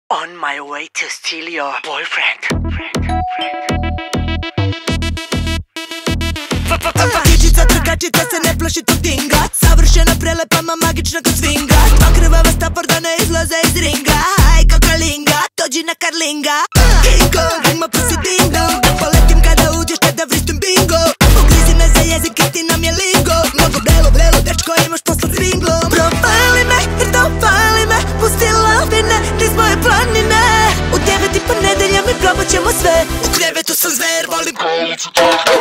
On my way to steal your boyfriend. Kičica, trkačica se ne plaši tog dinga. Savršena, prelepa, ma magična kod swinga. Dva krvava stapor da ne izlaze iz ringa. Aj, kao kalinga, dođi na karlinga. King Kong, ima pussy ding dong. Da poletim kada uđeš, te da vristim bingo. Ugrizi me za jezik jer ti nam je lingo. Mnogo vrelo, dečko, imaš posla s ringlom. Propali me, jer dopali me. Pusti lavine, niz moje planine. U 9:30 nedelja mi probat ćemo sve. U krevetu sam zver, volim kolicu tako.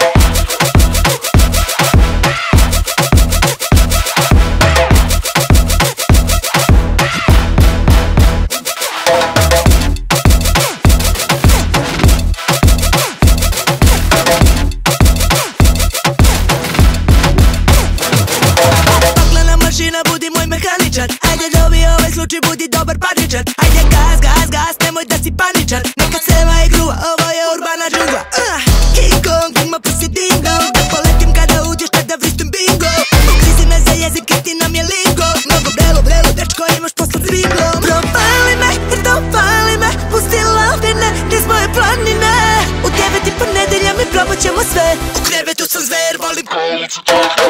Budi moj mehaničar, ajde dobi ovaj slučaj, budi dobar parničar. Ajde gas, nemoj da si paničar. Neka seva i gruva, ovo je urbana džungla. King Kong, ima pussy ding dong. Da poletim kada uđeš, te da vristim bingo. Pokrizi me za jezik jer ti nam je lingo. Mnogo vrelo, dečko, imaš posla s ringlom. Propali me, jer dopali me. Pusti lavine, niz moje planine. U 9:30 nedelja mi probat ćemo sve. U krevetu sam zver, volim kolicu tako.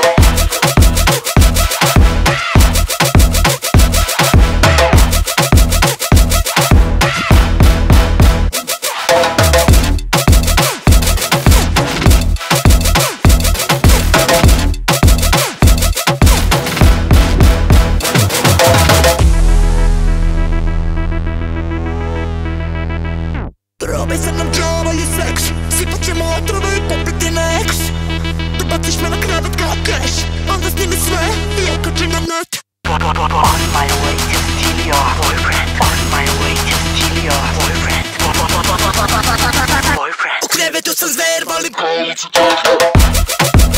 Probaj sa nam džava i seks. Sipat ćemo otrove i popiti na eks. Dobaciš me na krevet kao keš. Onda snimi sve i okači na net. On my way to steal your boyfriend. On my way to steal your boyfriend. Boyfriend. U krevetu sam zver, volim kolicu tako.